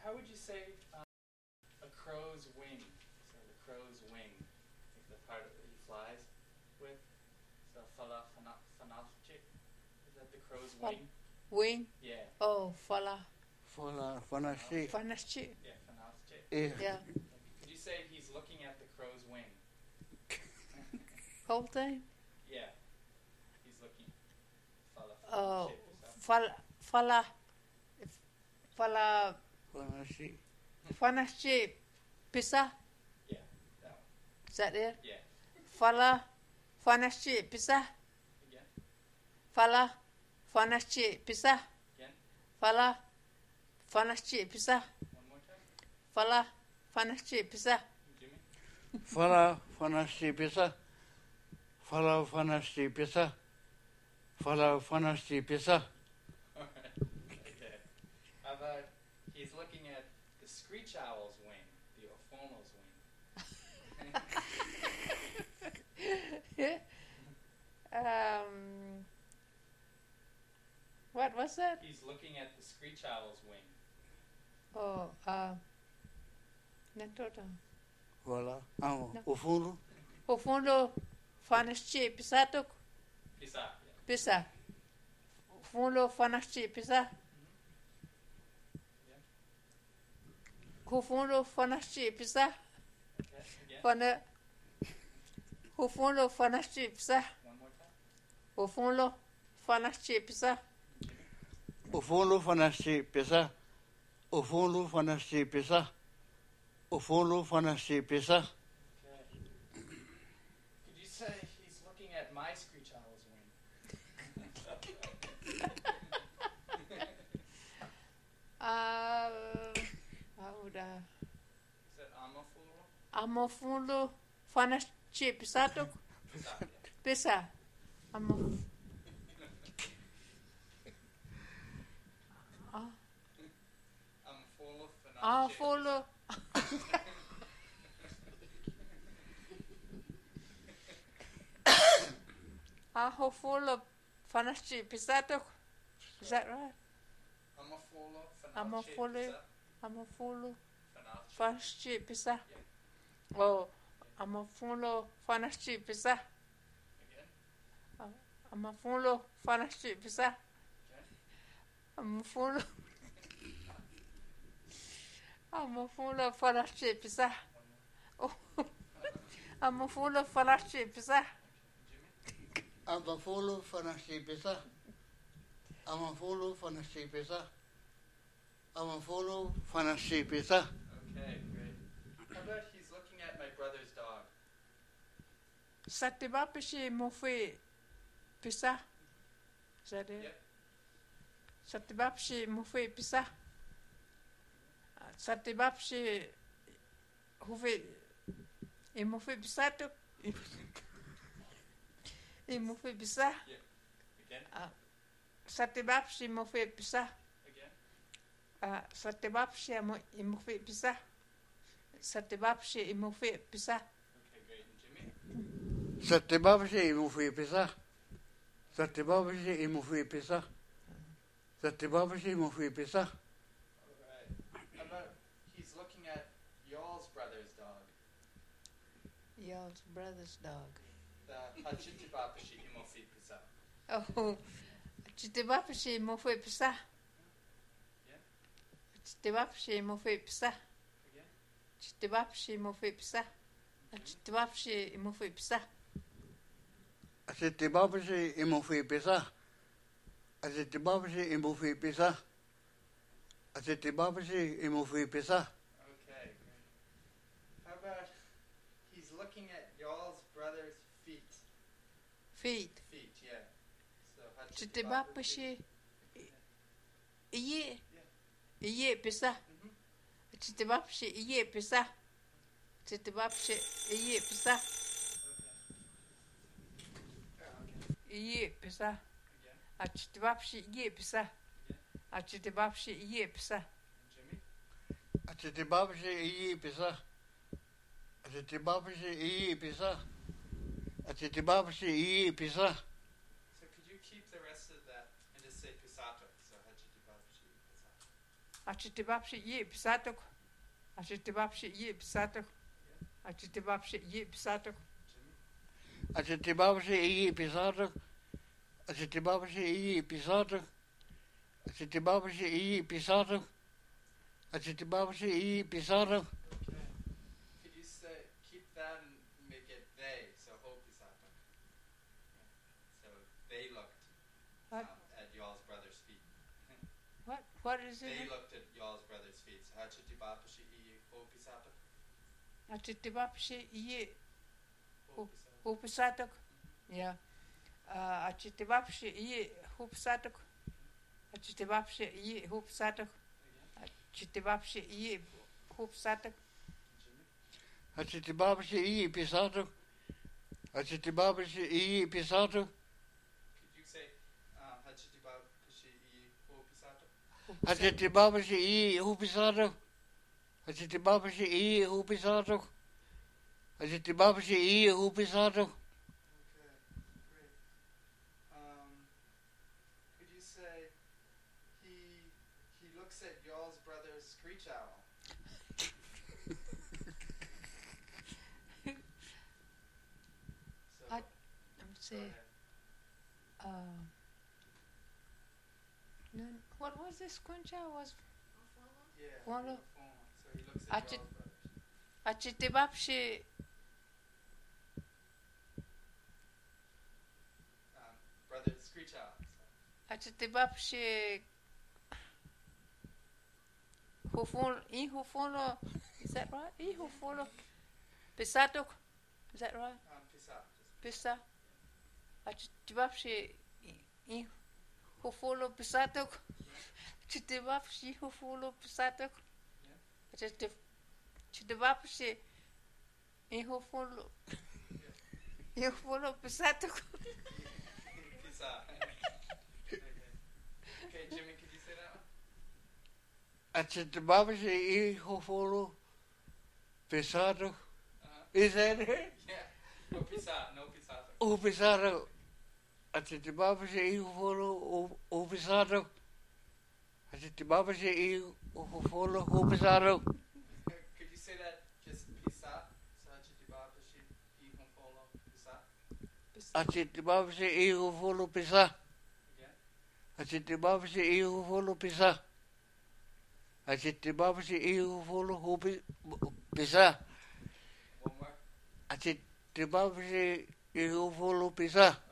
how would you say a crow's wing? So the crow's wing, like the part that he flies with. So fanalchik. Is that the crow's wing? Wing? Yeah. Oh, fanalchik. Yeah, fanalchik. Yeah. Could you say he's looking at the crow's wing? Whole thing? Yeah. He's looking. Oh, fanalchik. Pisa? Yeah, that one. Is that it? Yeah. Fanalchik. Pisa? Again. Fanalchik. Pisa? Again. Fanalchik. Pisa? One more time. Fanalchik. Pisa? Jimmy? Fanalchik. Pisa? Fanalchik. Pisa? Fanalchik. Pisa? Okay. How about he's looking at the screech owl's wing, the Ophono's wing. What was that? He's looking at the screech owl's wing. Oh, Nantota. Voilà. Au fundo. O fundo, fanalchik. Pisa tuk? Pisa. Yeah. Pisa. Fundo, fanalchik. Pisa? O fundo, fanalchik. Pisa? Okay. Again. O fundo, fanalchik. Pisa? One more time. O fundo, fanalchik. Pisa? O fundo fanalchik. Pisa? O fundo fanalchik. Pisa? O fundo fanalchik. Pisa? Okay. Could you say he's looking at my screech owl's wing? Is that Amafuro? Amo fundo, fanalchik. Pisa tuk? Pisa. Yeah. Pisa. Amo. I'm full of Fundo. Aho fundo, fanalchik. Pisa tuk? Is that right? Amafolo. Amo fundo, Fanalchik. fanalchik. Pisa? Oh, amo fundo, fanalchik. Pisa? Again. Amo fundo, fanalchik. Pisa? Amo fundo. Amo fundo, fanalchik. Pisa? Oh, amo fundo, fanalchik. Pisa? Jimmy? Amo fundo fanalchik. Pisa? Amo fundo fanalchik. Pisa? Amo fundo fanalchik. Pisa? Okay, great. How about he's looking at my brother's dog? Satibapishi mofi. Pisa? Is that it? Yep. Satibapishi mofi. Pisa? Satibapishi hufi. Mofi. Pisa tuk? Mofi. Pisa? Again. Satibapishi mofi. Pisa? Again. Satibapishi mofi. Pisa? Satibapishi mofi. Pisa? Okay, great. And Jimmy? Satibapishi mufi pisa? Satibapishi mufi pisa? Satibapishi mufi pisa? Alright. How about he's looking at y'all's brother's dog? Y'all's brother's dog. The Hachitibapashi Imofi Pisa. Oh, Chitibapishi mofi. Pisa? Yeah. Chitibapishi mofi. Pisa? Again. Chitibapishi mofi. Pisa? Chitibapishi mofi. Pisa? Satibapishi mufi pisa? Satibapishi mufi pisa? Satibapishi mufi pisa? Okay, great. How about he's looking at y'all's brother's feet? Feet. Feet, yeah. So Chitibapishi. Iye. Yeah. Iye. Pisa? Chitibapishi. Iye. Pisa? Chitibapishi. Iye. Pisa? Iye. Pisa? Again. Chitibapishi. Iye. Pisa? Chitibapishi. Iye. Pisa? Jimmy? Satibapishi iyi pisa? Satibapishi iyi pisa? Satibapishi iyi pisa? So could you keep the rest of that and just say Pisato? So Hachitibapashi Pisato. Achitibapshi ye pisatok. Achitibapshi ye pisatok. Achitibapshi ye pisatok. Achitibapshi ye pisatok. Achitibapshi ye pisatok. Achitibapshi ye pisatok. Achitibapshi ye pisatok. Okay. Could you say, keep that and make it they, so hopisatok. So they looked What? at y'all's brother's feet. What is They it? looked at y'all's brother's feet. So hachitibapashi I hopisatok. Achitibapshi ye Hopisatok. hupisatok. Yeah. Achitibapshi ye hupisatok. Achitibapshi ye hupisatok. Again. Achitibapshi ye hupisatok. Jimmy. Achitibapshi ye pisatok. Achitibapshi ye pisatok. Could you say hachitibapashi I hopisatok? Achitibapshi ye hupisatok. Achitibapshi ye hupisatok. Achitibapshi ye hupisatok. Okay, great. Could you say he looks at y'all's brother's screech owl? So, Let me go see. ahead. What was this squincha? Was Yeah. Follow. So he looks at Achit- y'all's brothers. Achitibapshi Brother screech owl. So. Achitibapshi Hufuno, is that right? Hufuno Pisatok, is that right? Pisa. Pisa Achitibapshi Hufuno Pisatok, Achitibapshi Hufuno Pisatok, Achitibapshi Hufuno Pisatok. Pisa. Okay, Jimmy, could you say that one? Achitibapshi ye hufolo pisatok. Uh-huh. Is that it? Yeah. No pisa. No pisato. Upisatok. Achitibapshi ye hufolo upisatok. Achitibapshi ye hufolo upisatok. Could you say that just pisa? So hachitibapashi I honfolo pisa? Achitibapshi ye hufolo pisa. Again? Achitibapshi ye hufolo pisa. Achitibapshi ye hufolo pisa. One more. Achitibapshi ye hufolo pisa.